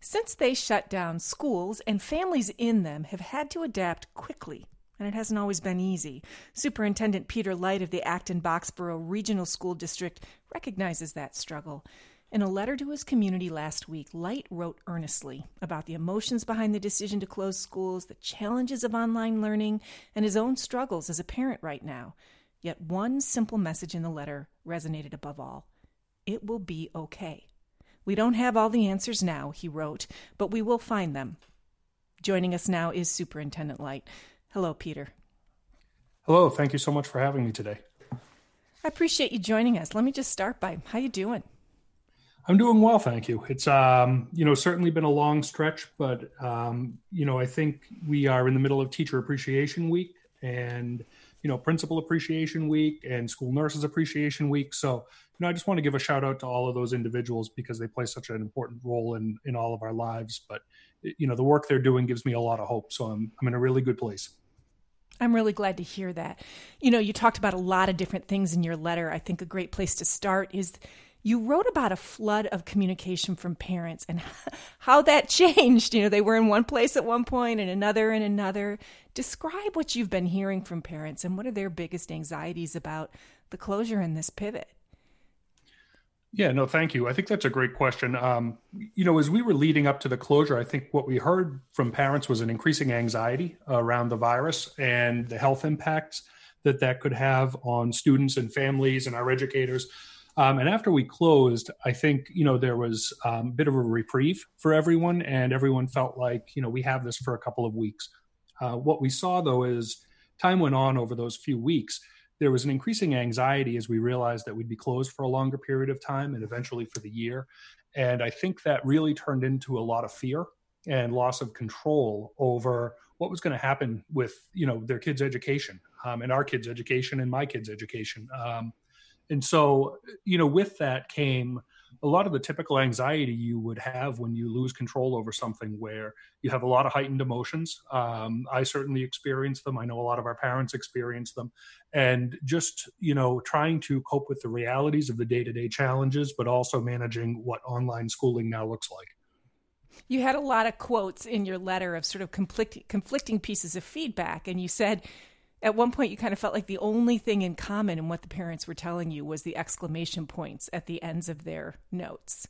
Since they shut down, schools and families in them have had to adapt quickly, and it hasn't always been easy. Superintendent Peter Light of the Acton-Boxborough Regional School District recognizes that struggle. In a letter to his community last week, Light wrote earnestly about the emotions behind the decision to close schools, the challenges of online learning, and his own struggles as a parent right now. Yet one simple message in the letter resonated above all. It will be okay. We don't have all the answers now, he wrote, but we will find them. Joining us now is Superintendent Light. Hello, Peter. Hello. Thank you so much for having me today. I appreciate you joining us. Let me just start by, how you doing? I'm doing well, thank you. It's, certainly been a long stretch, but, I think we are in the middle of Teacher Appreciation Week and, Principal Appreciation Week and School Nurses Appreciation Week. So, I just want to give a shout out to all of those individuals because they play such an important role in all of our lives. But, the work they're doing gives me a lot of hope. So I'm in a really good place. I'm really glad to hear that. You talked about a lot of different things in your letter. I think a great place to start is you wrote about a flood of communication from parents and how that changed. They were in one place at one point and another. Describe what you've been hearing from parents and what are their biggest anxieties about the closure and this pivot? Yeah, no, thank you. I think that's a great question. As we were leading up to the closure, I think what we heard from parents was an increasing anxiety around the virus and the health impacts that could have on students and families and our educators. And after we closed, I think, there was a bit of a reprieve for everyone and everyone felt like, we have this for a couple of weeks. What we saw, though, is time went on over those few weeks. There was an increasing anxiety as we realized that we'd be closed for a longer period of time and eventually for the year. And I think that really turned into a lot of fear and loss of control over what was going to happen with, their kids' education and our kids' education and my kids' education. And so, with that came a lot of the typical anxiety you would have when you lose control over something where you have a lot of heightened emotions. I certainly experienced them. I know a lot of our parents experience them. And just, trying to cope with the realities of the day-to-day challenges, but also managing what online schooling now looks like. You had a lot of quotes in your letter of sort of conflicting pieces of feedback. And you said, at one point, you kind of felt like the only thing in common in what the parents were telling you was the exclamation points at the ends of their notes.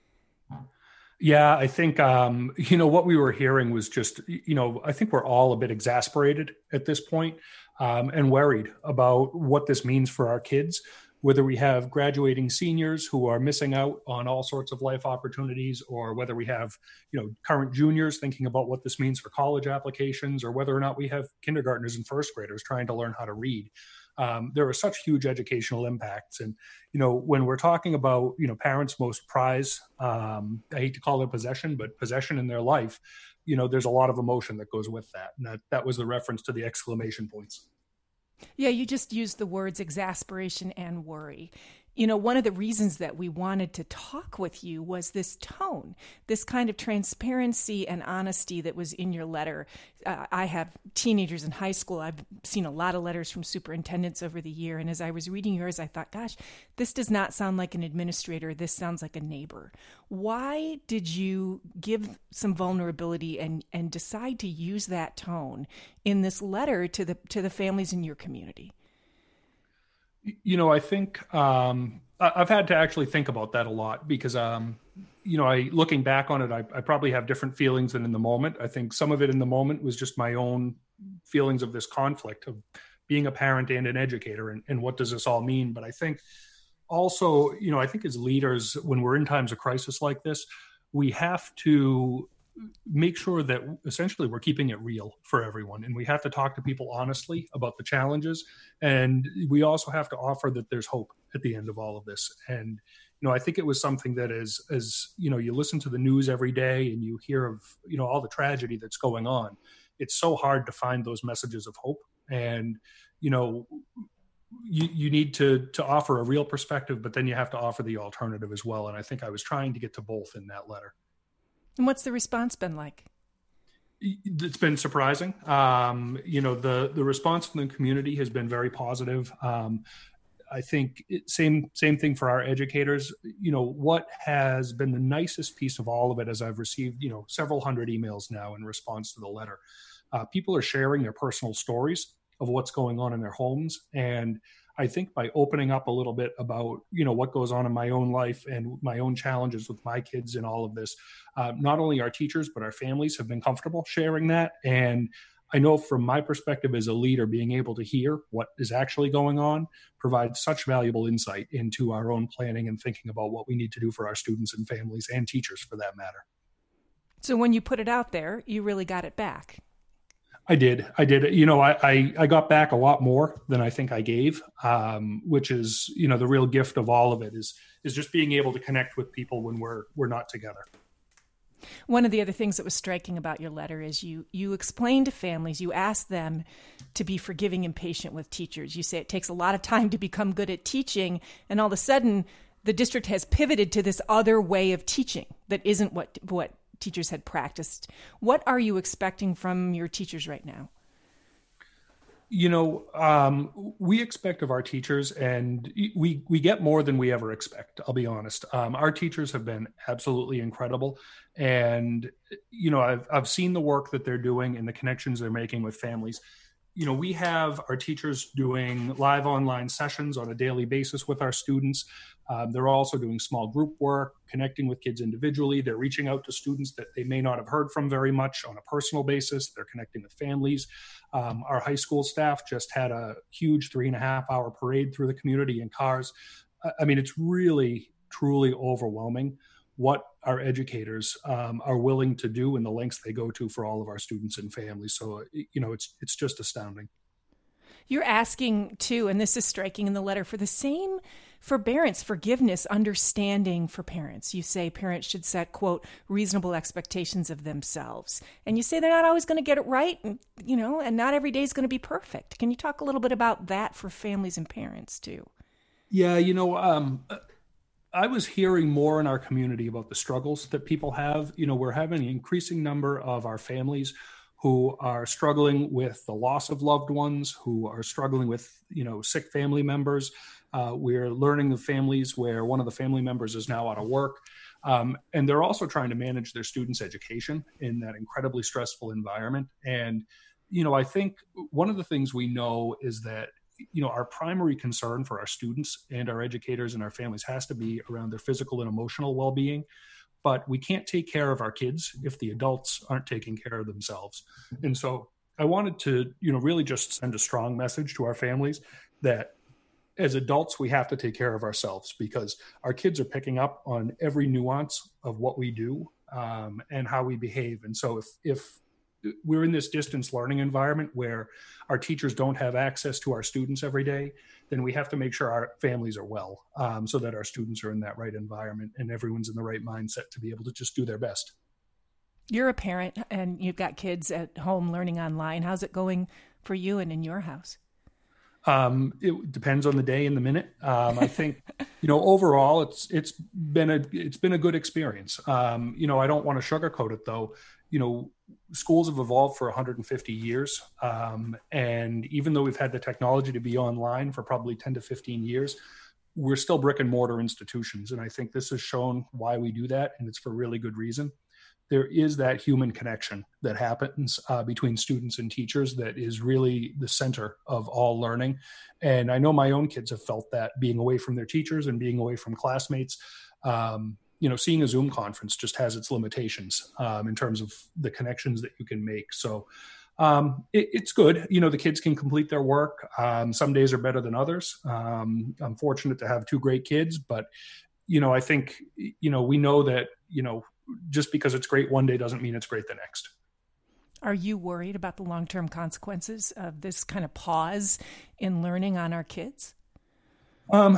Yeah, I think, what we were hearing was just, I think we're all a bit exasperated at this point and worried about what this means for our kids, whether we have graduating seniors who are missing out on all sorts of life opportunities, or whether we have, current juniors thinking about what this means for college applications, or whether or not we have kindergartners and first graders trying to learn how to read. There are such huge educational impacts. And, when we're talking about, parents' most prized, I hate to call it possession, but possession in their life, there's a lot of emotion that goes with that. And that was the reference to the exclamation points. Yeah, you just used the words exasperation and worry. One of the reasons that we wanted to talk with you was this tone, this kind of transparency and honesty that was in your letter. I have teenagers in high school. I've seen a lot of letters from superintendents over the year. And as I was reading yours, I thought, gosh, this does not sound like an administrator. This sounds like a neighbor. Why did you give some vulnerability and decide to use that tone in this letter to the families in your community? I think I've had to actually think about that a lot because, looking back on it, I probably have different feelings than in the moment. I think some of it in the moment was just my own feelings of this conflict of being a parent and an educator and what does this all mean. But I think also, I think as leaders, when we're in times of crisis like this, we have to make sure that essentially we're keeping it real for everyone. And we have to talk to people honestly about the challenges. And we also have to offer that there's hope at the end of all of this. And, I think it was something that as you listen to the news every day and you hear of, all the tragedy that's going on, it's so hard to find those messages of hope. And, you need to offer a real perspective, but then you have to offer the alternative as well. And I think I was trying to get to both in that letter. And what's the response been like? It's been surprising. The response from the community has been very positive. I think same thing for our educators. What has been the nicest piece of all of it, as I've received, several hundred emails now in response to the letter. People are sharing their personal stories of what's going on in their homes. And I think by opening up a little bit about, what goes on in my own life and my own challenges with my kids and all of this, not only our teachers, but our families have been comfortable sharing that. And I know from my perspective as a leader, being able to hear what is actually going on provides such valuable insight into our own planning and thinking about what we need to do for our students and families and teachers for that matter. So when you put it out there, you really got it back. I did. I got back a lot more than I think I gave, which is, the real gift of all of it is just being able to connect with people when we're not together. One of the other things that was striking about your letter is you explain to families, you ask them to be forgiving and patient with teachers. You say it takes a lot of time to become good at teaching, and all of a sudden the district has pivoted to this other way of teaching that isn't what teachers had practiced. What are you expecting from your teachers right now? We expect of our teachers, and we get more than we ever expect. I'll be honest. Our teachers have been absolutely incredible. And, I've seen the work that they're doing and the connections they're making with families. We have our teachers doing live online sessions on a daily basis with our students. They're also doing small group work, connecting with kids individually. They're reaching out to students that they may not have heard from very much on a personal basis. They're connecting with families. Our high school staff just had a huge 3.5-hour parade through the community in cars. I mean, it's really, truly overwhelming what our educators are willing to do and the lengths they go to for all of our students and families. So, it's just astounding. You're asking too, and this is striking in the letter, for the same forbearance, forgiveness, understanding for parents. You say parents should set, quote, reasonable expectations of themselves. And you say they're not always going to get it right, and not every day is going to be perfect. Can you talk a little bit about that for families and parents too? Yeah, I was hearing more in our community about the struggles that people have. We're having an increasing number of our families who are struggling with the loss of loved ones, who are struggling with, sick family members. We're learning of families where one of the family members is now out of work. And they're also trying to manage their students' education in that incredibly stressful environment. And, I think one of the things we know is that our primary concern for our students and our educators and our families has to be around their physical and emotional well-being. But we can't take care of our kids if the adults aren't taking care of themselves. And so I wanted to, really just send a strong message to our families that as adults, we have to take care of ourselves because our kids are picking up on every nuance of what we do and how we behave. And so if we're in this distance learning environment where our teachers don't have access to our students every day, then we have to make sure our families are well so that our students are in that right environment and everyone's in the right mindset to be able to just do their best. You're a parent and you've got kids at home learning online. How's it going for you and in your house? It depends on the day and the minute. I think, overall it's been a good experience. I don't want to sugarcoat it though. Schools have evolved for 150 years. And even though we've had the technology to be online for probably 10 to 15 years, we're still brick and mortar institutions. And I think this has shown why we do that. And it's for really good reason. There is that human connection that happens between students and teachers that is really the center of all learning. And I know my own kids have felt that being away from their teachers and being away from classmates. Seeing a Zoom conference just has its limitations in terms of the connections that you can make. So it's good. The kids can complete their work. Some days are better than others. I'm fortunate to have two great kids, but, I think, we know that, just because it's great one day doesn't mean it's great the next. Are you worried about the long-term consequences of this kind of pause in learning on our kids? I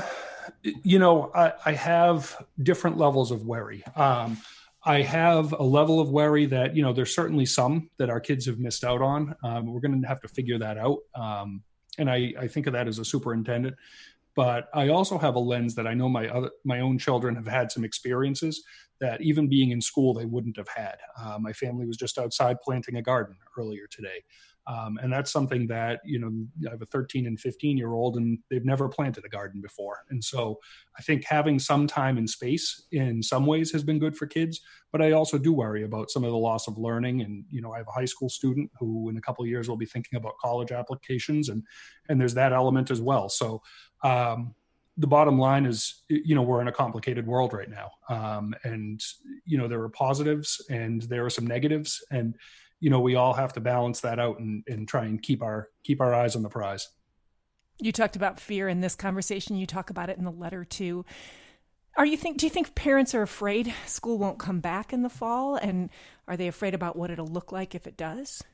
have different levels of worry. I have a level of worry that, there's certainly some that our kids have missed out on. We're going to have to figure that out. And I think of that as a superintendent. But I also have a lens that I know my own children have had some experiences that even being in school, they wouldn't have had. My family was just outside planting a garden earlier today. And that's something that, I have a 13 and 15-year-old and they've never planted a garden before. And so I think having some time and space in some ways has been good for kids, but I also do worry about some of the loss of learning. And, I have a high school student who in a couple of years will be thinking about college applications, and there's that element as well. So, the bottom line is, we're in a complicated world right now. And there are positives and there are some negatives, and, we all have to balance that out and try and keep our eyes on the prize. You talked about fear in this conversation. You talk about it in the letter too. Do you think parents are afraid school won't come back in the fall? And are they afraid about what it'll look like if it does?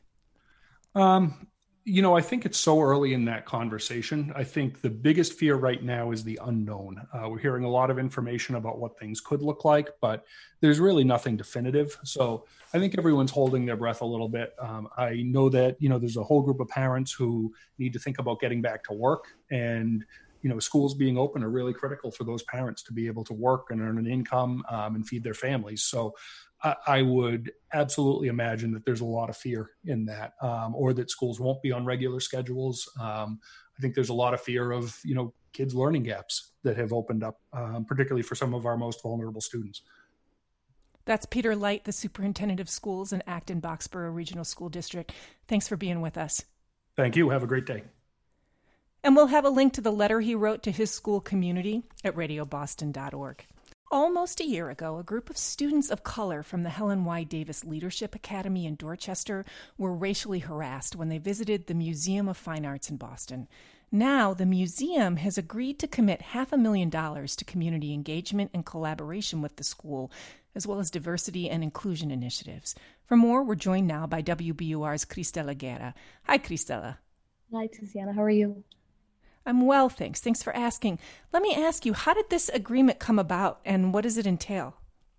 I think it's so early in that conversation. I think the biggest fear right now is the unknown. We're hearing a lot of information about what things could look like, but there's really nothing definitive. So I think everyone's holding their breath a little bit. I know that, there's a whole group of parents who need to think about getting back to work, and schools being open are really critical for those parents to be able to work and earn an income and feed their families. So I would absolutely imagine that there's a lot of fear in that, or that schools won't be on regular schedules. I think there's a lot of fear of, kids' learning gaps that have opened up, particularly for some of our most vulnerable students. That's Peter Light, the superintendent of schools in Acton-Boxborough Regional School District. Thanks for being with us. Thank you. Have a great day. And we'll have a link to the letter he wrote to his school community at radioboston.org. Almost a year ago, a group of students of color from the Helen Y. Davis Leadership Academy in Dorchester were racially harassed when they visited the Museum of Fine Arts in Boston. Now, the museum has agreed to commit $500,000 to community engagement and collaboration with the school, as well as diversity and inclusion initiatives. For more, we're joined now by WBUR's Cristela Guerra. Hi, Cristela. Hi, Tiziana. How are you? I'm well, thanks. Thanks for asking. Let me ask you, how did this agreement come about, and what does it entail?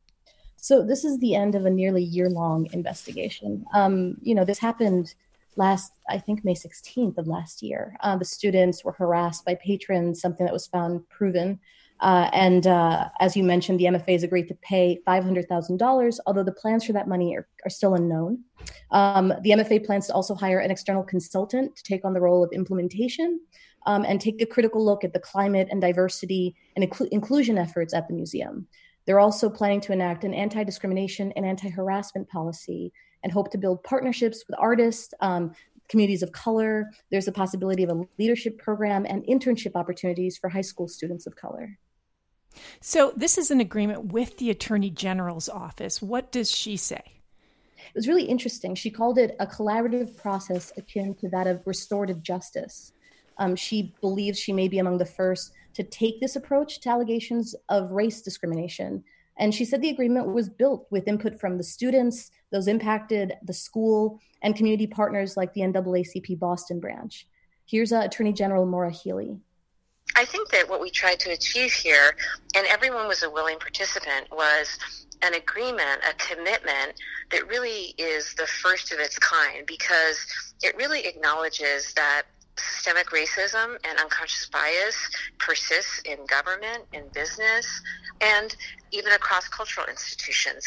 So this is the end of a nearly year-long investigation. This happened I think May 16th of last year. The students were harassed by patrons, something that was found proven. And as you mentioned, the MFA has agreed to pay $500,000, although the plans for that money are still unknown. The MFA plans to also hire an external consultant to take on the role of implementation and take a critical look at the climate and diversity and inclusion efforts at the museum. They're also planning to enact an anti-discrimination and anti-harassment policy and hope to build partnerships with artists, communities of color. There's a possibility of a leadership program and internship opportunities for high school students of color. So this is an agreement with the Attorney General's office. What does she say? It was really interesting. She called it a collaborative process akin to that of restorative justice. She believes she may be among the first to take this approach to allegations of race discrimination. And she said the agreement was built with input from the students, those impacted, the school, and community partners like the NAACP Boston branch. Here's Attorney General Maura Healey. I think that what we tried to achieve here, and everyone was a willing participant, was an agreement, a commitment that really is the first of its kind, because it really acknowledges that systemic racism and unconscious bias persists in government, in business, and even across cultural institutions.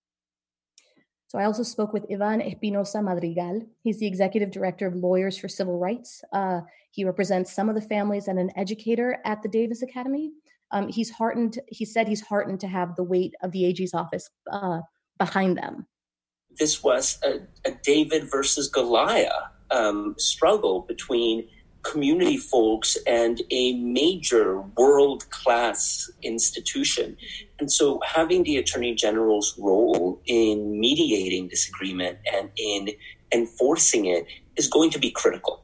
So I also spoke with Ivan Espinosa Madrigal. He's the executive director of Lawyers for Civil Rights. He represents some of the families and an educator at the Davis Academy. He said he's heartened to have the weight of the AG's office behind them. This was a David versus Goliath struggle between community folks and a major world-class institution. And so having the Attorney General's role in mediating this agreement and in enforcing it is going to be critical.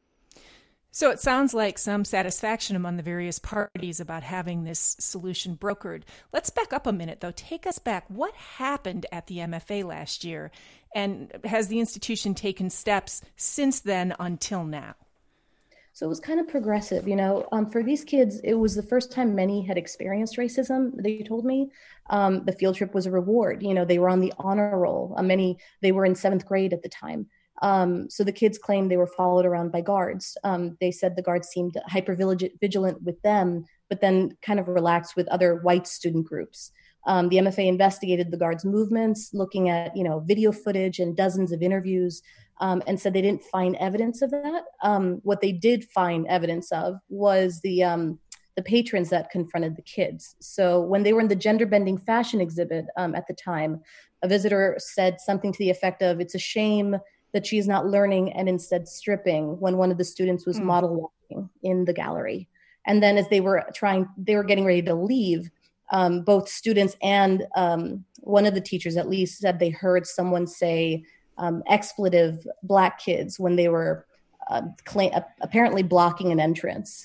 So it sounds like some satisfaction among the various parties about having this solution brokered. Let's back up a minute, though. Take us back. What happened at the MFA last year? And has the institution taken steps since then until now? So it was kind of progressive, for these kids, it was the first time many had experienced racism. They told me the field trip was a reward. They were on the honor roll. They were in 7th grade at the time. So the kids claimed they were followed around by guards. They said the guards seemed hyper vigilant with them, but then kind of relaxed with other white student groups. The MFA investigated the guards' movements, looking at, video footage and dozens of interviews, and said they didn't find evidence of that. What they did find evidence of was the patrons that confronted the kids. So when they were in the gender-bending fashion exhibit at the time, a visitor said something to the effect of, "It's a shame that she's not learning and instead stripping," when one of the students was model walking in the gallery. And then as they were getting ready to leave, both students and one of the teachers at least said they heard someone say expletive Black kids when they were apparently blocking an entrance.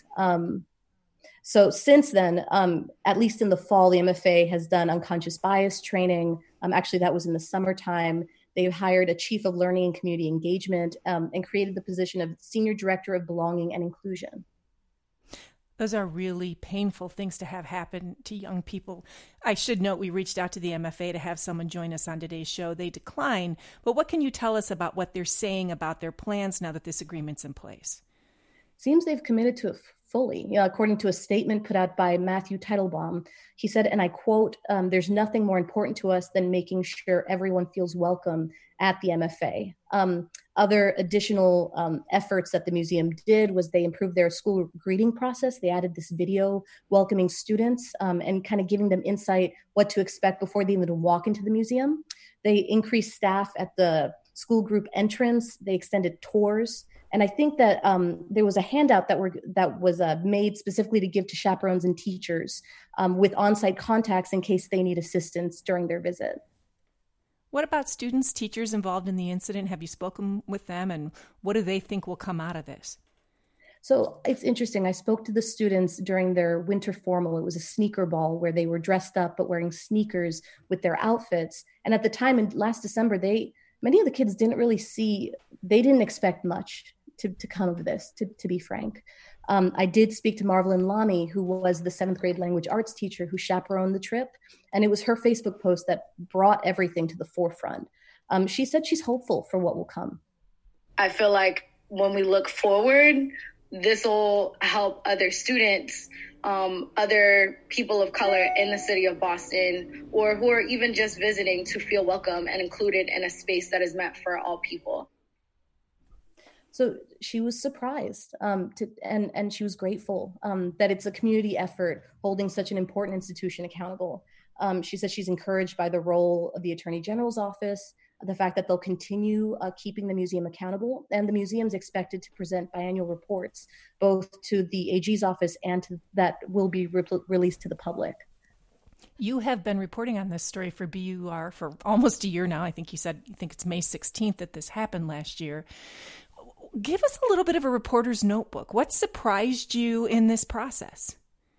So since then, at least in the fall, the MFA has done unconscious bias training. Actually, that was in the summertime. They've hired a chief of learning and community engagement and created the position of senior director of belonging and inclusion. Those are really painful things to have happen to young people. I should note we reached out to the MFA to have someone join us on today's show. They declined. But what can you tell us about what they're saying about their plans now that this agreement's in place? Seems they've committed to it fully. According to a statement put out by Matthew Teitelbaum, he said, and I quote, "There's nothing more important to us than making sure everyone feels welcome at the MFA." Other additional efforts that the museum did was they improved their school greeting process. They added this video welcoming students and kind of giving them insight what to expect before they even walk into the museum. They increased staff at the school group entrance. They extended tours. And I think that there was a handout that was made specifically to give to chaperones and teachers with on-site contacts in case they need assistance during their visit. What about students, teachers involved in the incident? Have you spoken with them, and what do they think will come out of this? So it's interesting. I spoke to the students during their winter formal. It was a sneaker ball where they were dressed up but wearing sneakers with their outfits. And at the time, in last December, many of the kids they didn't expect much to come of this, to be frank. I did speak to Marvelyn Lani, who was the 7th grade language arts teacher who chaperoned the trip. And it was her Facebook post that brought everything to the forefront. She said she's hopeful for what will come. I feel like when we look forward, this will help other students, other people of color in the city of Boston, or who are even just visiting, to feel welcome and included in a space that is meant for all people. So she was surprised and she was grateful that it's a community effort holding such an important institution accountable. She said she's encouraged by the role of the Attorney General's office, the fact that they'll continue keeping the museum accountable, and the museum's expected to present biannual reports both to the AG's office and that will be released to the public. You have been reporting on this story for BUR for almost a year now. I think you think it's May 16th that this happened last year. Give us a little bit of a reporter's notebook. What surprised you in this process?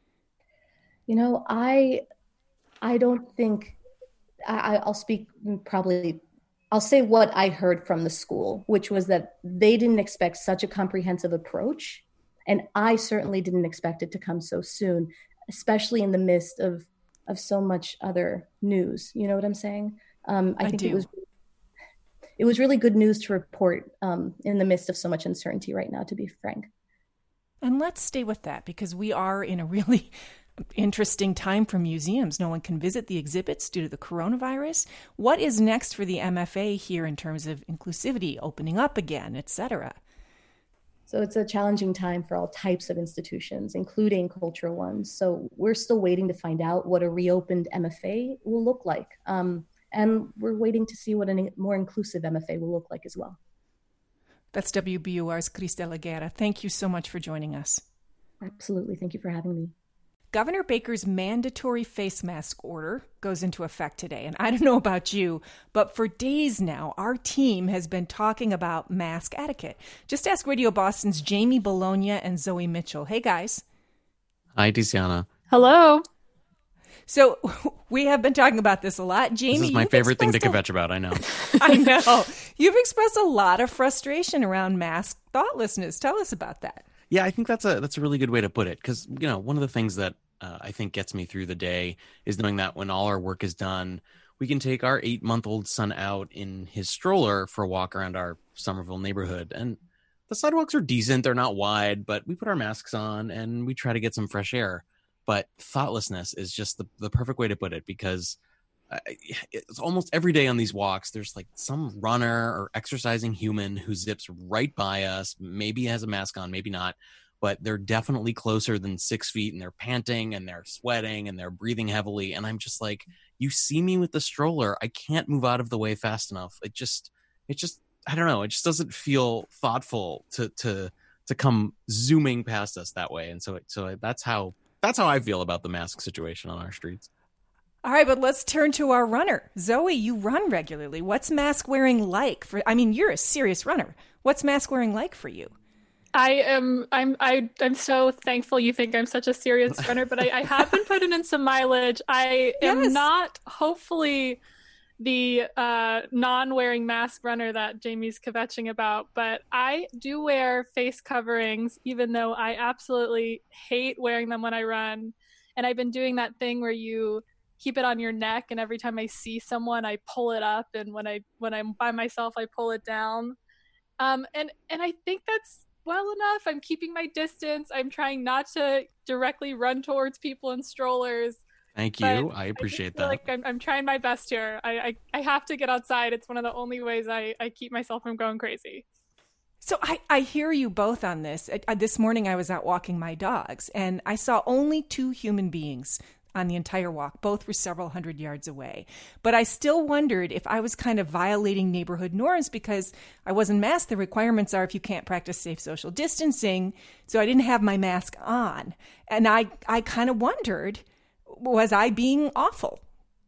I don't think I'll speak probably. I'll say what I heard from the school, which was that they didn't expect such a comprehensive approach. And I certainly didn't expect it to come so soon, especially in the midst of so much other news. You know what I'm saying? I think it was really good news to report in the midst of so much uncertainty right now, to be frank. And let's stay with that, because we are in a really interesting time for museums. No one can visit the exhibits due to the coronavirus. What is next for the MFA here in terms of inclusivity, opening up again, et cetera? So it's a challenging time for all types of institutions, including cultural ones. So we're still waiting to find out what a reopened MFA will look like. And we're waiting to see what a more inclusive MFA will look like as well. That's WBUR's Cristela Guerra. Thank you so much for joining us. Absolutely. Thank you for having me. Governor Baker's mandatory face mask order goes into effect today. And I don't know about you, but for days now, our team has been talking about mask etiquette. Just ask Radio Boston's Jamie Bologna and Zoe Mitchell. Hey, guys. Hi, Tiziana. Hello. So we have been talking about this a lot. Jamie, this is my favorite thing to kvetch about, I know. I know. You've expressed a lot of frustration around mask thoughtlessness. Tell us about that. Yeah, I think that's a really good way to put it, because, one of the things that I think gets me through the day is knowing that when all our work is done, we can take our 8-month-old son out in his stroller for a walk around our Somerville neighborhood. And the sidewalks are decent. They're not wide, but we put our masks on and we try to get some fresh air. but thoughtlessness is just the perfect way to put it, because it's almost every day on these walks, there's like some runner or exercising human who zips right by us, maybe has a mask on, maybe not, but they're definitely closer than 6 feet, and they're panting and they're sweating and they're breathing heavily. And I'm just like, you see me with the stroller, I can't move out of the way fast enough. It just, I don't know. It just doesn't feel thoughtful to come zooming past us that way. And so that's how I feel about the mask situation on our streets. All right, but let's turn to our runner. Zoe, you run regularly. What's mask wearing like you're a serious runner. What's mask wearing like for you? I'm so thankful you think I'm such a serious runner, but I have been putting in some mileage. I am not, hopefully, the non-wearing mask runner that Jamie's kvetching about, but I do wear face coverings, even though I absolutely hate wearing them when I run. And I've been doing that thing where you keep it on your neck, and every time I see someone, I pull it up, and when I'm by myself, I pull it down. And I think that's well enough. I'm keeping my distance. I'm trying not to directly run towards people in strollers. Thank you. I appreciate that. Like I'm trying my best here. I have to get outside. It's one of the only ways I keep myself from going crazy. So I hear you both on this. This morning I was out walking my dogs, and I saw only 2 human beings on the entire walk. Both were several hundred yards away. But I still wondered if I was kind of violating neighborhood norms because I wasn't masked. The requirements are if you can't practice safe social distancing. So I didn't have my mask on. And I kind of wondered, was I being awful?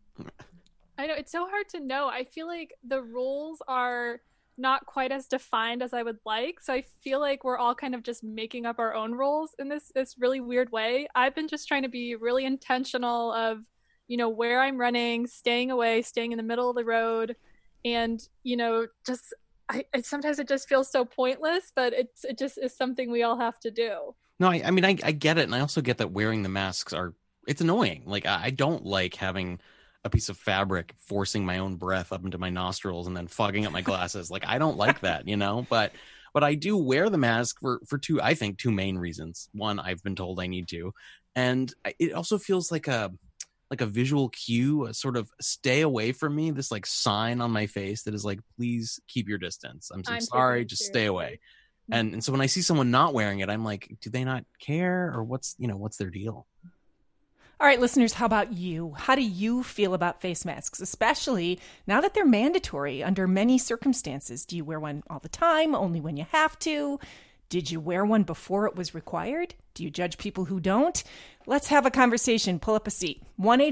I know, it's so hard to know. I feel like the rules are not quite as defined as I would like. So I feel like we're all kind of just making up our own rules in this really weird way. I've been just trying to be really intentional of, where I'm running, staying away, staying in the middle of the road. And, just, sometimes it just feels so pointless, but it just is something we all have to do. No, I mean, I get it. And I also get that wearing the masks it's annoying. Like, I don't like having a piece of fabric forcing my own breath up into my nostrils and then fogging up my glasses. Like, I don't like that, but I do wear the mask for two main reasons. One, I've been told I need to. And it also feels like a visual cue, a sort of stay away from me, this like sign on my face that is like, please keep your distance. I'm sorry, just stay away. And so when I see someone not wearing it, I'm like, do they not care, or what's their deal? All right, listeners, how about you? How do you feel about face masks, especially now that they're mandatory under many circumstances? Do you wear one all the time, only when you have to? Did you wear one before it was required? Do you judge people who don't? Let's have a conversation. Pull up a seat.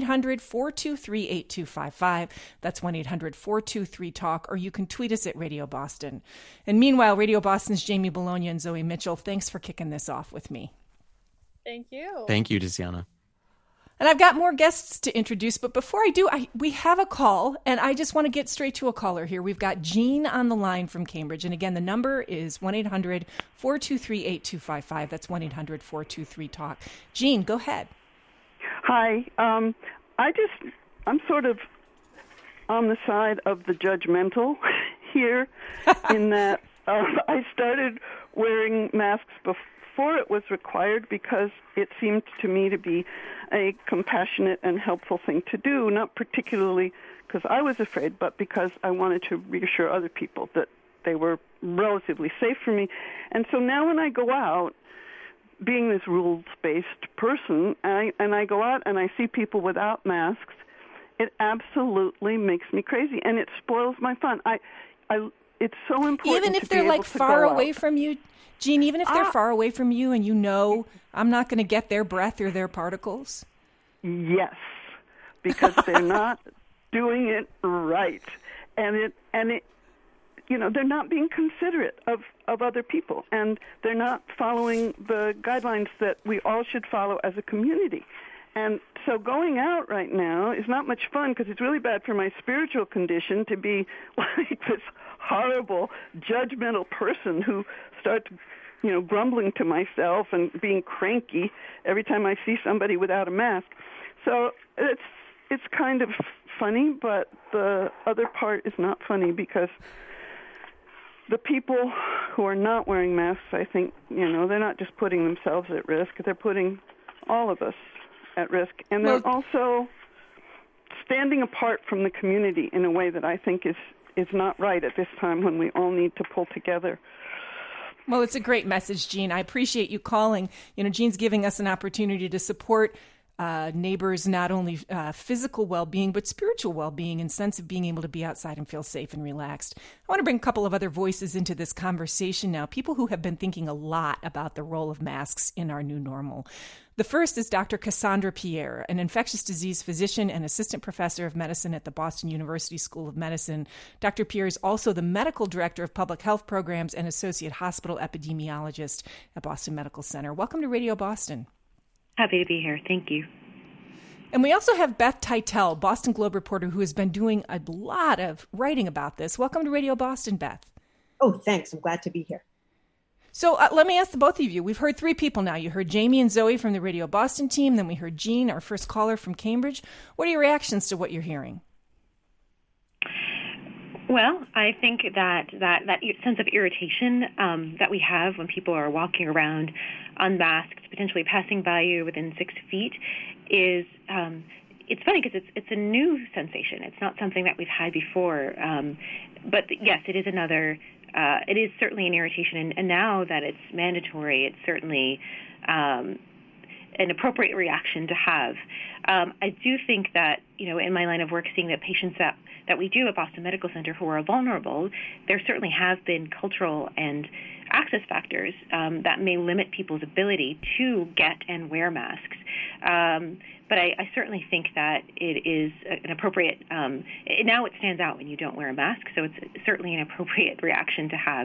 1-800-423-8255. That's 1-800-423-TALK, or you can tweet us at Radio Boston. And meanwhile, Radio Boston's Jamie Bologna and Zoe Mitchell, thanks for kicking this off with me. Thank you. Thank you, Tiziana. And I've got more guests to introduce, but before I do, we have a call, and I just want to get straight to a caller here. We've got Jean on the line from Cambridge, and again, the number is 1-800-423-8255. That's 1-800-423-TALK. Jean, go ahead. Hi. I'm sort of on the side of the judgmental here in that I started wearing masks before it was required because it seemed to me to be a compassionate and helpful thing to do, not particularly because I was afraid, but because I wanted to reassure other people that they were relatively safe for me. And so now when I go out, being this rules-based person, and I go out and I see people without masks, it absolutely makes me crazy, and it spoils my fun. It's so important. Even if to they're be like able to far go away out. from you, Jean, even if they're far away from you and I'm not going to get their breath or their particles? Yes, because they're not doing it right. And it they're not being considerate of other people, and they're not following the guidelines that we all should follow as a community. And so going out right now is not much fun because it's really bad for my spiritual condition to be like this horrible, judgmental person who starts, grumbling to myself and being cranky every time I see somebody without a mask. So it's kind of funny, but the other part is not funny because the people who are not wearing masks, I think, they're not just putting themselves at risk. They're putting all of us at risk. And they're also standing apart from the community in a way that I think is not right at this time when we all need to pull together. Well, it's a great message, Jean. I appreciate you calling. Jean's giving us an opportunity to support neighbors' not only physical well-being, but spiritual well-being and sense of being able to be outside and feel safe and relaxed. I want to bring a couple of other voices into this conversation now, people who have been thinking a lot about the role of masks in our new normal. The first is Dr. Cassandra Pierre, an infectious disease physician and assistant professor of medicine at the Boston University School of Medicine. Dr. Pierre is also the medical director of public health programs and associate hospital epidemiologist at Boston Medical Center. Welcome to Radio Boston. Happy to be here. Thank you. And we also have Beth Titel, Boston Globe reporter, who has been doing a lot of writing about this. Welcome to Radio Boston, Beth. Oh, thanks. I'm glad to be here. So let me ask the both of you. We've heard three people now. You heard Jamie and Zoe from the Radio Boston team. Then we heard Jean, our first caller from Cambridge. What are your reactions to what you're hearing? Well, I think that sense of irritation that we have when people are walking around unmasked, potentially passing by you within 6 feet, is it's funny because it's a new sensation. It's not something that we've had before. But yes, it is another. It is certainly an irritation, and now that it's mandatory, it's certainly an appropriate reaction to have. I do think that, in my line of work, seeing that patients that we do at Boston Medical Center who are vulnerable, there certainly have been cultural and access factors that may limit people's ability to get and wear masks. But I certainly think that it is an appropriate, now it stands out when you don't wear a mask, so it's certainly an appropriate reaction to have.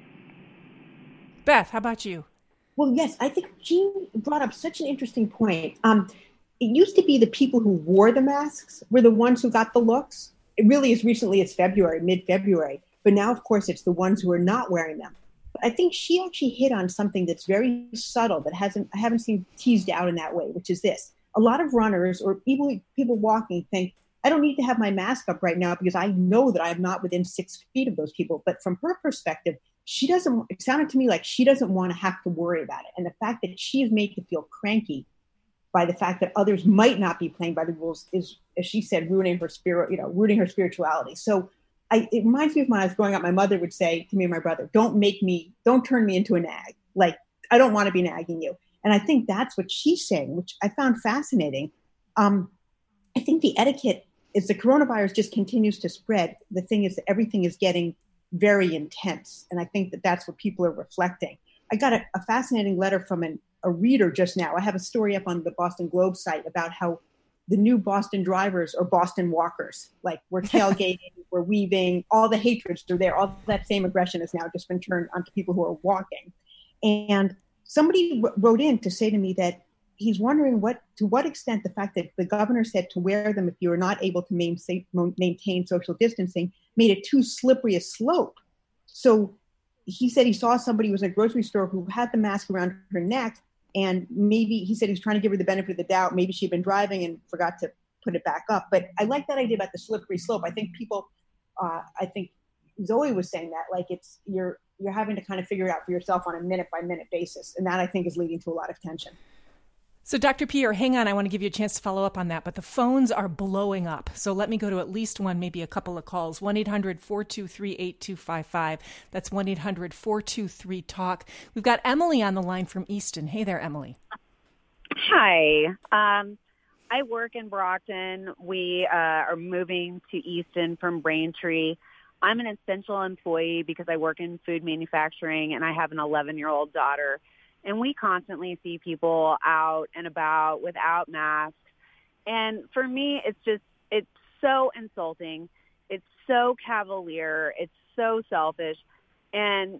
Beth, how about you? Well, yes, I think Jean brought up such an interesting point. It used to be the people who wore the masks were the ones who got the looks. It really is recently, it's February, mid-February. But now, of course, it's the ones who are not wearing them. But I think she actually hit on something that's very subtle that I haven't seen teased out in that way, which is this. A lot of runners or people walking think, I don't need to have my mask up right now because I know that I'm not within 6 feet of those people. But from her perspective, it sounded to me like she doesn't want to have to worry about it. And the fact that she is made to feel cranky by the fact that others might not be playing by the rules is, as she said, ruining her spirituality. So it reminds me of when I was growing up, my mother would say to me and my brother, don't turn me into a nag. Like, I don't want to be nagging you. And I think that's what she's saying, which I found fascinating. I think the etiquette is the coronavirus just continues to spread. The thing is that everything is getting very intense. And I think that that's what people are reflecting. I got a fascinating letter from a reader just now. I have a story up on the Boston Globe site about how the new Boston drivers are Boston walkers. Like, we're tailgating, we're weaving, all the hatreds are there. All that same aggression has now just been turned onto people who are walking. And somebody wrote in to say to me that he's wondering to what extent the fact that the governor said to wear them if you are not able to maintain social distancing made it too slippery a slope. So he said he saw somebody who was in a grocery store who had the mask around her neck, and maybe he said he was trying to give her the benefit of the doubt. Maybe she'd been driving and forgot to put it back up. But I like that idea about the slippery slope. I think I think Zoe was saying that, like, you're having to kind of figure it out for yourself on a minute by minute basis. And that, I think, is leading to a lot of tension. So, Dr. Pierre, hang on. I want to give you a chance to follow up on that, but the phones are blowing up. So let me go to at least one, maybe a couple of calls. 1-800-423-8255. That's 1-800-423-TALK. We've got Emily on the line from Easton. Hey there, Emily. Hi. I work in Brockton. We are moving to Easton from Braintree. I'm an essential employee because I work in food manufacturing, and I have an 11-year-old daughter. And we constantly see people out and about without masks. And for me, it's so insulting. It's so cavalier. It's so selfish. And,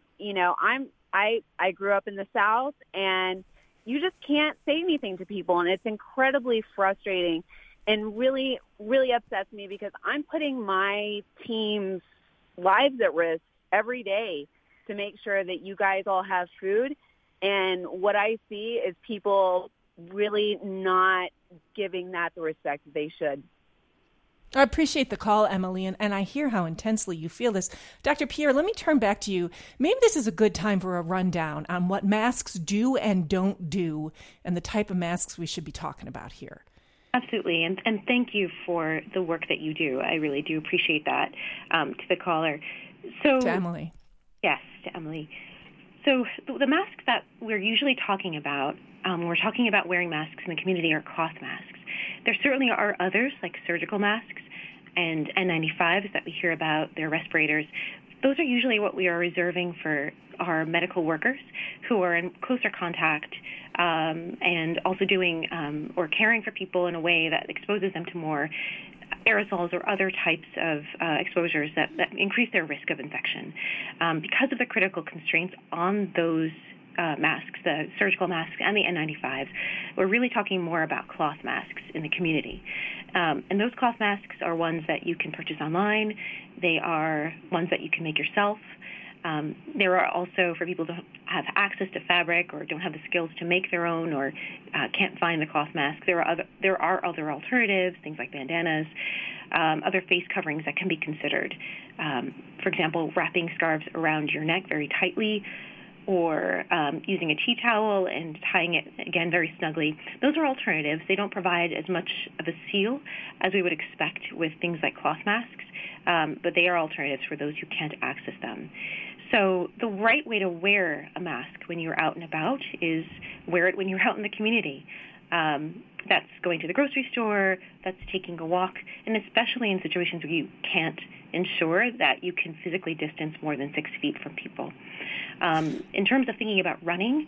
I grew up in the South, and you just can't say anything to people. And it's incredibly frustrating and really, really upsets me because I'm putting my team's lives at risk every day to make sure that you guys all have food. And what I see is people really not giving that the respect that they should. I appreciate the call, Emily, and I hear how intensely you feel this. Dr. Pierre, let me turn back to you. Maybe this is a good time for a rundown on what masks do and don't do and the type of masks we should be talking about here. Absolutely, and thank you for the work that you do. I really do appreciate that, to the caller. So, to Emily. Yes, to Emily. So the masks that we're usually talking about, when we're talking about wearing masks in the community, are cloth masks. There certainly are others, like surgical masks and N95s that we hear about, they're respirators. Those are usually what we are reserving for our medical workers who are in closer contact and also doing or caring for people in a way that exposes them to more aerosols or other types of exposures that increase their risk of infection. Because of the critical constraints on those masks, the surgical masks and the N95s, we're really talking more about cloth masks in the community. And those cloth masks are ones that you can purchase online. They are ones that you can make yourself. There are also, for people who have access to fabric or don't have the skills to make their own or can't find the cloth mask, there are other alternatives, things like bandanas, other face coverings that can be considered. For example, wrapping scarves around your neck very tightly, or using a tea towel and tying it, again, very snugly. Those are alternatives. They don't provide as much of a seal as we would expect with things like cloth masks, but they are alternatives for those who can't access them. So the right way to wear a mask when you're out and about is wear it when you're out in the community. That's going to the grocery store, that's taking a walk, and especially in situations where you can't ensure that you can physically distance more than 6 feet from people. In terms of thinking about running,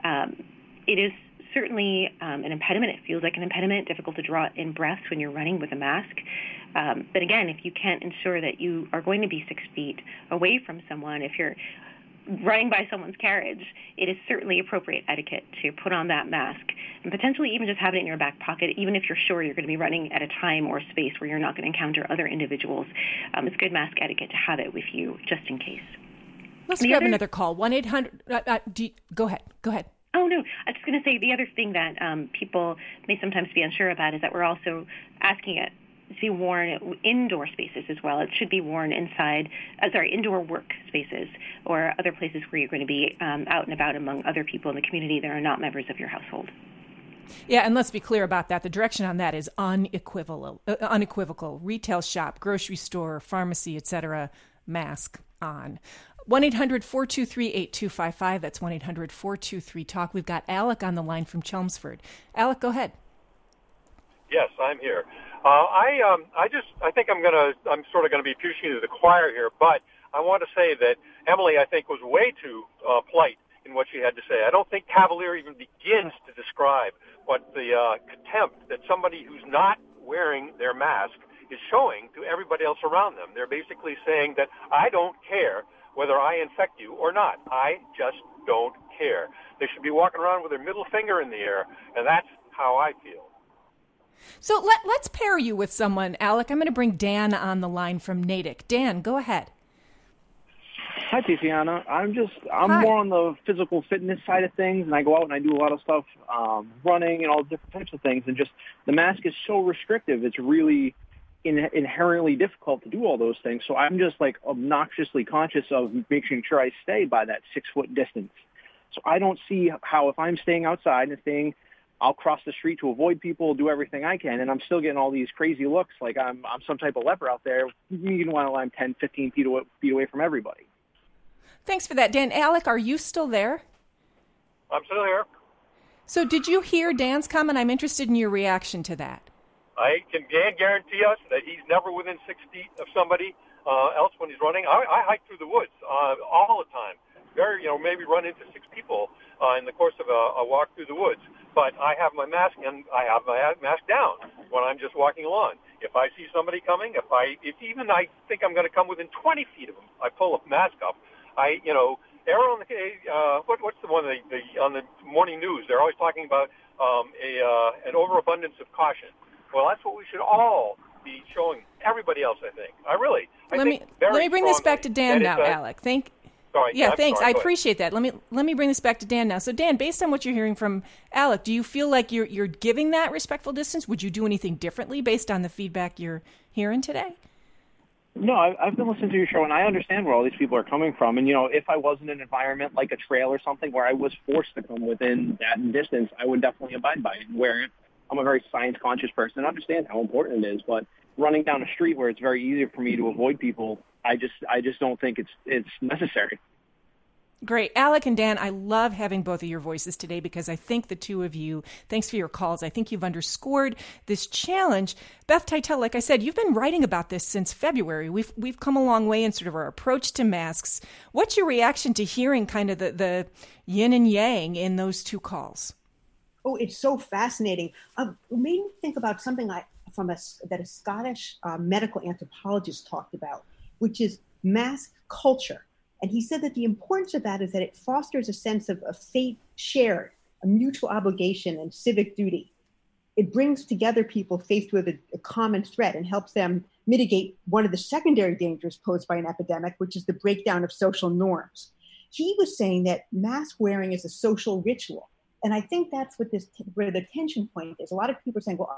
it is certainly an impediment. It feels like an impediment, difficult to draw in breaths when you're running with a mask. But again, if you can't ensure that you are going to be 6 feet away from someone, if you're running by someone's carriage, it is certainly appropriate etiquette to put on that mask and potentially even just have it in your back pocket, even if you're sure you're going to be running at a time or space where you're not going to encounter other individuals. It's good mask etiquette to have it with you just in case. Let's grab another call. 1-800. Go ahead. Oh, no. I was just going to say the other thing that people may sometimes be unsure about is that we're also asking it to be worn in indoor spaces as well. It should be worn indoor work spaces or other places where you're going to be out and about among other people in the community that are not members of your household. Yeah, and let's be clear about that. The direction on that is unequivocal. Retail shop, grocery store, pharmacy, etc., mask on. 1-800-423-8255. That's 1-800-423-TALK. We've got Alec on the line from Chelmsford. Alec, go ahead. Yes, I'm here. I think I'm sort of going to be preaching to the choir here, but I want to say that Emily, I think, was way too polite in what she had to say. I don't think cavalier even begins to describe what the contempt that somebody who's not wearing their mask is showing to everybody else around them. They're basically saying that I don't care whether I infect you or not. I just don't care. They should be walking around with their middle finger in the air, and that's how I feel. So let's pair you with someone, Alec. I'm going to bring Dan on the line from Natick. Dan, go ahead. Hi, Tiziana. I'm more on the physical fitness side of things, and I go out and I do a lot of stuff, running and all different types of things, and just the mask is so restrictive. It's really inherently difficult to do all those things. So I'm just like obnoxiously conscious of making sure I stay by that 6 foot distance. So I don't see how, if I'm staying outside and I'll cross the street to avoid people, do everything I can, and I'm still getting all these crazy looks like I'm some type of leper out there, even while I'm 10, 15 feet away from everybody. Thanks for that, Dan. Alec, are you still there? I'm still here. So did you hear Dan's comment? I'm interested in your reaction to that. I can guarantee us that he's never within 6 feet of somebody else when he's running. I hike through the woods all the time. Maybe run into 6 people in the course of a walk through the woods. But I have my mask and I have my mask down when I'm just walking along. If I see somebody coming, if I think I'm going to come within 20 feet of them, I pull a mask up. Error on the what's the one on the morning news? They're always talking about an overabundance of caution. Well, that's what we should all be showing everybody else. I think. Let me bring this back to Dan now, Alec. Sorry. Yeah, I'm thanks. sorry. I appreciate that. Let me bring this back to Dan now. So, Dan, based on what you're hearing from Alec, do you feel like you're giving that respectful distance? Would you do anything differently based on the feedback you're hearing today? No, I've been listening to your show, and I understand where all these people are coming from. And, if I was in an environment like a trail or something where I was forced to come within that distance, I would definitely abide by it and wear it. I'm a very science-conscious person and understand how important it is. But running down a street where it's very easy for me to avoid people, I just don't think it's necessary. Great. Alec and Dan, I love having both of your voices today because I think the two of you, thanks for your calls, I think you've underscored this challenge. Beth Titel, like I said, you've been writing about this since February. We've come a long way in sort of our approach to masks. What's your reaction to hearing kind of the yin and yang in those two calls? Oh, it's so fascinating. It made me think about something that a Scottish medical anthropologist talked about, which is mask culture. And he said that the importance of that is that it fosters a sense of fate shared, a mutual obligation and civic duty. It brings together people faced with a common threat and helps them mitigate one of the secondary dangers posed by an epidemic, which is the breakdown of social norms. He was saying that mask wearing is a social ritual. And I think that's where the tension point is. A lot of people are saying, well,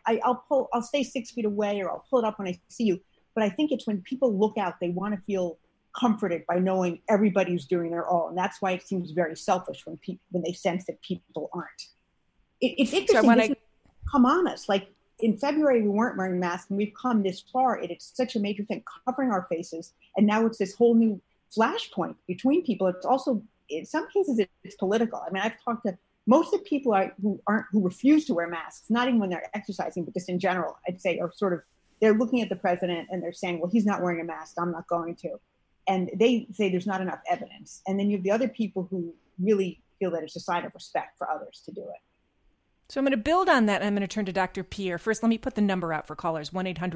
I'll stay 6 feet away or I'll pull it up when I see you. But I think it's when people look out, they want to feel comforted by knowing everybody's doing their all. And that's why it seems very selfish when they sense that people aren't. It's interesting. Come on us. Like in February, we weren't wearing masks and we've come this far. It's such a major thing, covering our faces. And now it's this whole new flashpoint between people. It's also, in some cases, it's political. I mean, I've talked to most of the people who refuse to wear masks, not even when they're exercising, but just in general, I'd say are sort of, they're looking at the president and they're saying, well, he's not wearing a mask, I'm not going to. And they say there's not enough evidence. And then you have the other people who really feel that it's a sign of respect for others to do it. So I'm going to build on that. I'm going to turn to Dr. Pierre. First, let me put the number out for callers,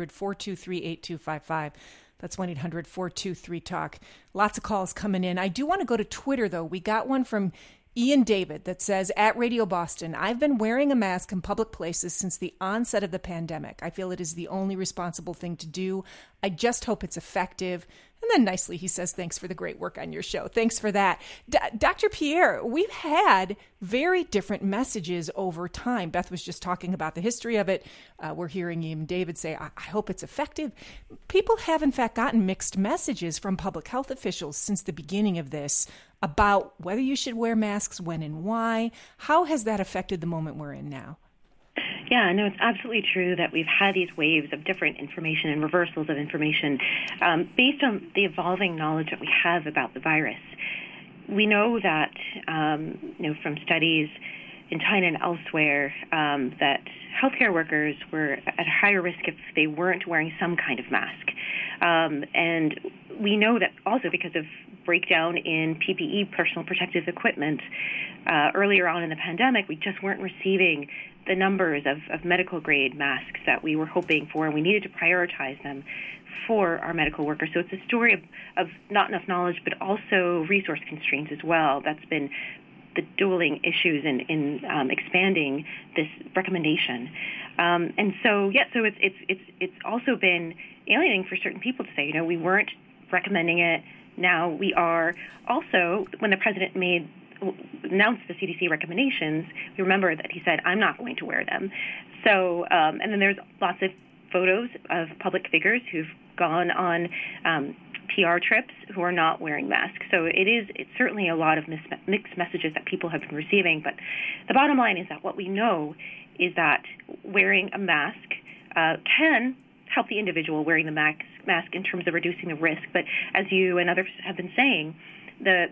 1-800-423-8255. That's 1-800-423-TALK. Lots of calls coming in. I do want to go to Twitter, though. We got one from Ian David that says, at Radio Boston, I've been wearing a mask in public places since the onset of the pandemic. I feel it is the only responsible thing to do. I just hope it's effective. And then nicely, he says, thanks for the great work on your show. Thanks for that. Dr. Pierre, we've had very different messages over time. Beth was just talking about the history of it. We're hearing Ian David say, I hope it's effective. People have, in fact, gotten mixed messages from public health officials since the beginning of this about whether you should wear masks, when and why. How has that affected the moment we're in now? Yeah, no, it's absolutely true that we've had these waves of different information and reversals of information based on the evolving knowledge that we have about the virus. We know that, from studies in China and elsewhere, that healthcare workers were at higher risk if they weren't wearing some kind of mask. And we know that also because of breakdown in PPE, personal protective equipment, earlier on in the pandemic, we just weren't receiving the numbers of medical grade masks that we were hoping for, and we needed to prioritize them for our medical workers. So it's a story of not enough knowledge, but also resource constraints as well. That's been the dueling issues in expanding this recommendation. And so it's also been alienating for certain people to say, we weren't recommending it. Now we are. Also, when the president announced the CDC recommendations, we remember that he said, I'm not going to wear them. So, and then there's lots of photos of public figures who've gone on PR trips who are not wearing masks. So it's certainly a lot of mixed messages that people have been receiving. But the bottom line is that what we know is that wearing a mask can help the individual wearing the mask in terms of reducing the risk. But as you and others have been saying, the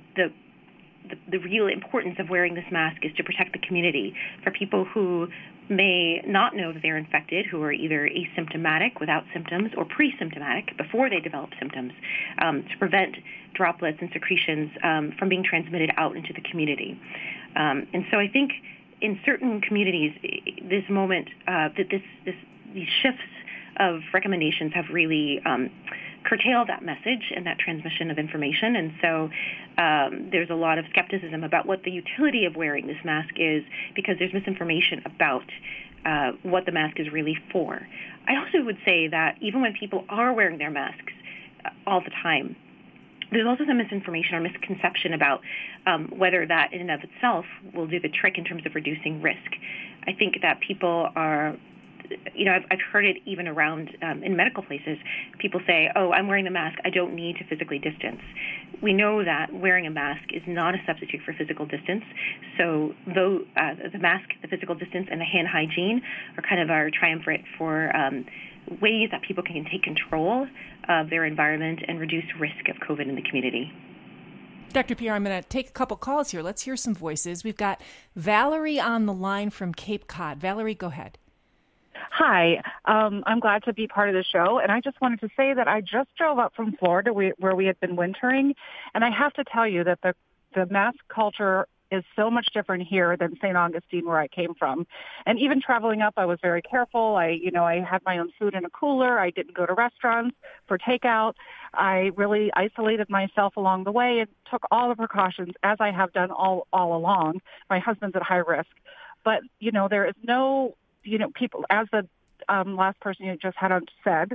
real importance of wearing this mask is to protect the community for people who may not know that they're infected, who are either asymptomatic without symptoms or pre-symptomatic before they develop symptoms, to prevent droplets and secretions from being transmitted out into the community. And so I think in certain communities, this moment, these shifts of recommendations have really curtail that message and that transmission of information. And so there's a lot of skepticism about what the utility of wearing this mask is because there's misinformation about what the mask is really for. I also would say that even when people are wearing their masks all the time, there's also some misinformation or misconception about whether that in and of itself will do the trick in terms of reducing risk. I think that people are, I've heard it even around in medical places. People say, oh, I'm wearing the mask, I don't need to physically distance. We know that wearing a mask is not a substitute for physical distance. So though the mask, the physical distance, and the hand hygiene are kind of our triumvirate for ways that people can take control of their environment and reduce risk of COVID in the community. Dr. Pierre, I'm going to take a couple calls here. Let's hear some voices. We've got Valerie on the line from Cape Cod. Valerie, go ahead. Hi, I'm glad to be part of the show, and I just wanted to say that I just drove up from Florida where we had been wintering, and I have to tell you that the mask culture is so much different here than St. Augustine, where I came from. And even traveling up, I was very careful. I had my own food in a cooler. I didn't go to restaurants for takeout. I really isolated myself along the way and took all the precautions, as I have done all along. My husband's at high risk. But, there is no, people, as the last person you just had on said,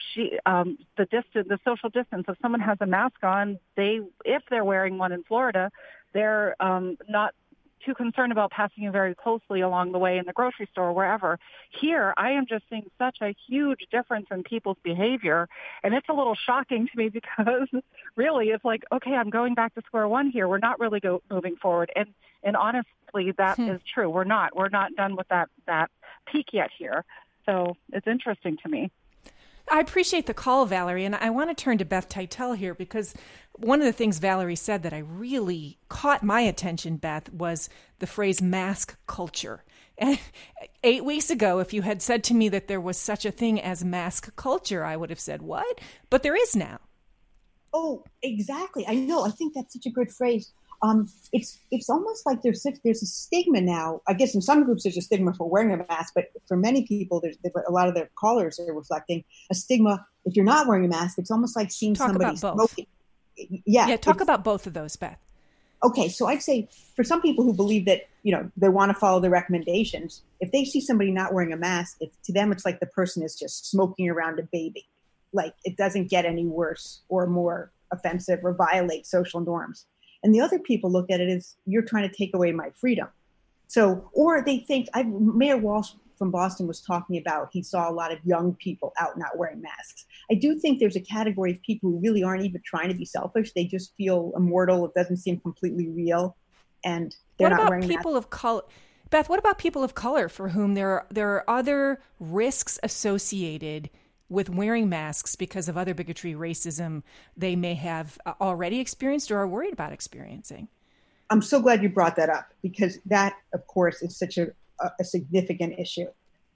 the social distance, if someone has a mask on, if they're wearing one in Florida, they're not too concerned about passing you very closely along the way in the grocery store or wherever. Here, I am just seeing such a huge difference in people's behavior, and it's a little shocking to me because really it's like, okay, I'm going back to square one here. We're not really moving forward, and honestly, that is true. We're not done with that peak yet here. So it's interesting to me. I appreciate the call, Valerie, and I want to turn to Beth Titel here because one of the things Valerie said that I really caught my attention, Beth, was the phrase mask culture. And 8 weeks ago, if you had said to me that there was such a thing as mask culture, I would have said, what? But there is now. Oh, exactly. I know. I think that's such a good phrase. It's almost like there's a stigma now. I guess in some groups there's a stigma for wearing a mask, but for many people, a lot of their callers are reflecting a stigma. If you're not wearing a mask, it's almost like seeing somebody smoking. Yeah, talk about both of those, Beth. Okay, so I'd say for some people who believe that, they want to follow the recommendations, if they see somebody not wearing a mask, to them it's like the person is just smoking around a baby. Like it doesn't get any worse or more offensive or violate social norms. And the other people look at it as you're trying to take away my freedom. So, or they think, Mayor Walsh from Boston was talking about, he saw a lot of young people out not wearing masks. I do think there's a category of people who really aren't even trying to be selfish. They just feel immortal. It doesn't seem completely real. And they're not wearing masks. What about people of color? Beth, what about people of color for whom there are other risks associated with wearing masks because of other bigotry, racism they may have already experienced or are worried about experiencing? I'm so glad you brought that up because that, of course, is such a significant issue.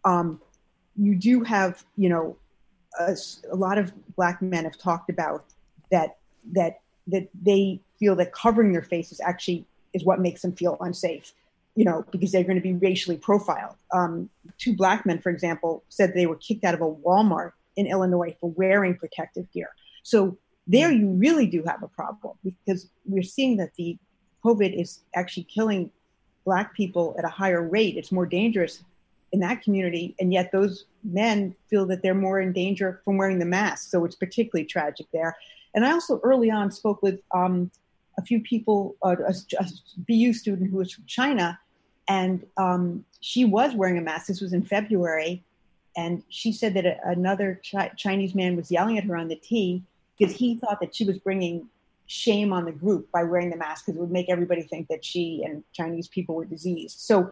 You do have, a lot of Black men have talked about that they feel that covering their faces actually is what makes them feel unsafe, because they're going to be racially profiled. 2 Black men, for example, said they were kicked out of a Walmart in Illinois for wearing protective gear. So there you really do have a problem because we're seeing that the COVID is actually killing Black people at a higher rate. It's more dangerous in that community. And yet those men feel that they're more in danger from wearing the mask. So it's particularly tragic there. And I also early on spoke with a few people, a BU student who was from China, and she was wearing a mask. This was in February. And she said that another Chinese man was yelling at her on the T because he thought that she was bringing shame on the group by wearing the mask because it would make everybody think that she and Chinese people were diseased. So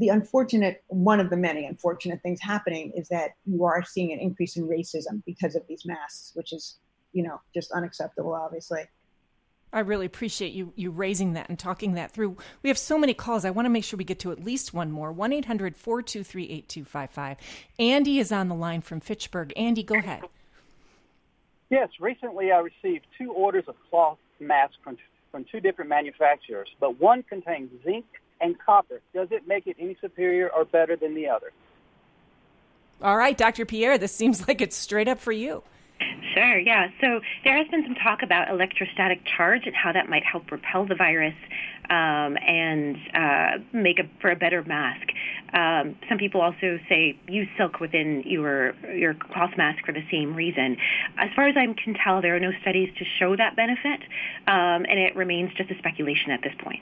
one of the many unfortunate things happening is that you are seeing an increase in racism because of these masks, which is, just unacceptable, obviously. I really appreciate you raising that and talking that through. We have so many calls. I want to make sure we get to at least one more. 1-800-423-8255. Andy is on the line from Fitchburg. Andy, go ahead. Yes, recently I received 2 orders of cloth masks from 2 different manufacturers, but one contains zinc and copper. Does it make it any superior or better than the other? All right, Dr. Pierre, this seems like it's straight up for you. Sure, yeah. So there has been some talk about electrostatic charge and how that might help repel the virus and make for a better mask. Some people also say use silk within your cloth mask for the same reason. As far as I can tell, there are no studies to show that benefit, and it remains just a speculation at this point.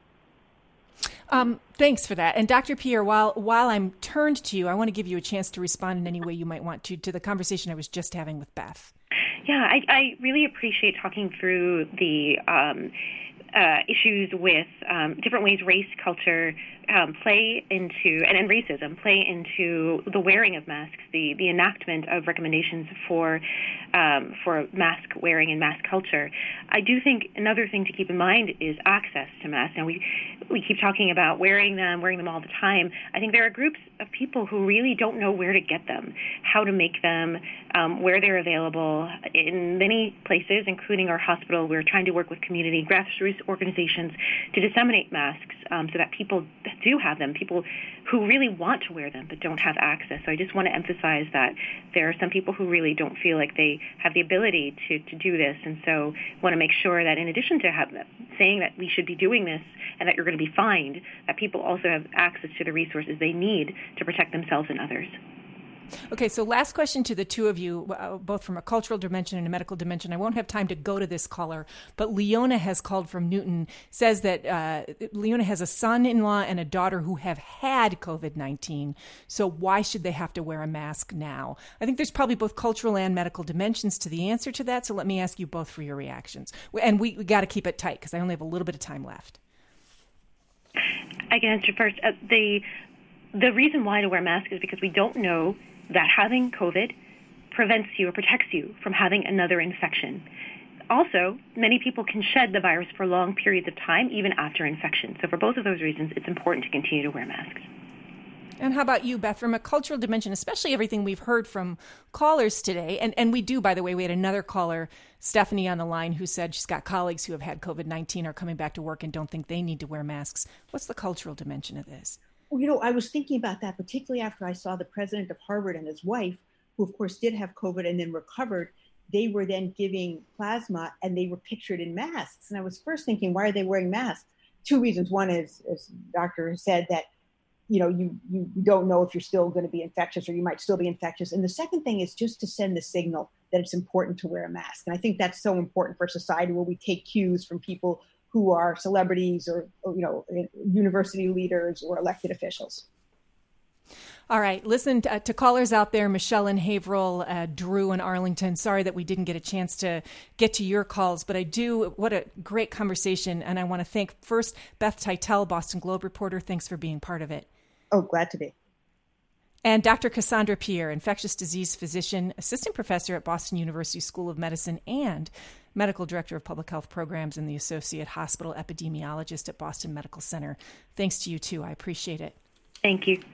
Thanks for that. And Dr. Pierre, while I'm turned to you, I want to give you a chance to respond in any way you might want to the conversation I was just having with Beth. Yeah, I really appreciate talking through the issues with different ways race, culture play into, and racism play into the wearing of masks, the enactment of recommendations for mask wearing and mask culture. I do think another thing to keep in mind is access to masks. Now, we keep talking about wearing them all the time. I think there are groups of people who really don't know where to get them, how to make them, where they're available. In many places, including our hospital, we're trying to work with community grassroots organizations to disseminate masks so that people do have them, people who really want to wear them but don't have access. So I just want to emphasize that there are some people who really don't feel like they have the ability to do this, and so want to make sure that in addition to saying that we should be doing this and that you're going to be fined, that people also have access to the resources they need to protect themselves and others. Okay, so last question to the two of you, both from a cultural dimension and a medical dimension. I won't have time to go to this caller, but Leona has called from Newton, says that Leona has a son-in-law and a daughter who have had COVID-19, so why should they have to wear a mask now? I think there's probably both cultural and medical dimensions to the answer to that, so let me ask you both for your reactions. And we got to keep it tight because I only have a little bit of time left. I can answer first. The reason why to wear a mask is because we don't know that having COVID prevents you or protects you from having another infection. Also, many people can shed the virus for long periods of time, even after infection. So for both of those reasons, it's important to continue to wear masks. And how about you, Beth, from a cultural dimension, especially everything we've heard from callers today, and we do, by the way, we had another caller, Stephanie, on the line who said she's got colleagues who have had COVID-19 are coming back to work and don't think they need to wear masks. What's the cultural dimension of this? Well, I was thinking about that, particularly after I saw the president of Harvard and his wife, who of course did have COVID and then recovered. They were then giving plasma and they were pictured in masks. And I was first thinking, why are they wearing masks? Two reasons. One is, as the doctor said, that you don't know if you're still going to be infectious or you might still be infectious. And the second thing is just to send the signal that it's important to wear a mask. And I think that's so important for society, where we take cues from people who are celebrities or university leaders or elected officials. All right. Listen to callers out there, Michelle in Haverhill, Drew in Arlington. Sorry that we didn't get a chance to get to your calls, but what a great conversation. And I want to thank first Beth Titel, Boston Globe reporter. Thanks for being part of it. Oh, glad to be. And Dr. Cassandra Pierre, infectious disease physician, assistant professor at Boston University School of Medicine, and medical director of public health programs and the associate hospital epidemiologist at Boston Medical Center. Thanks to you, too. I appreciate it. Thank you.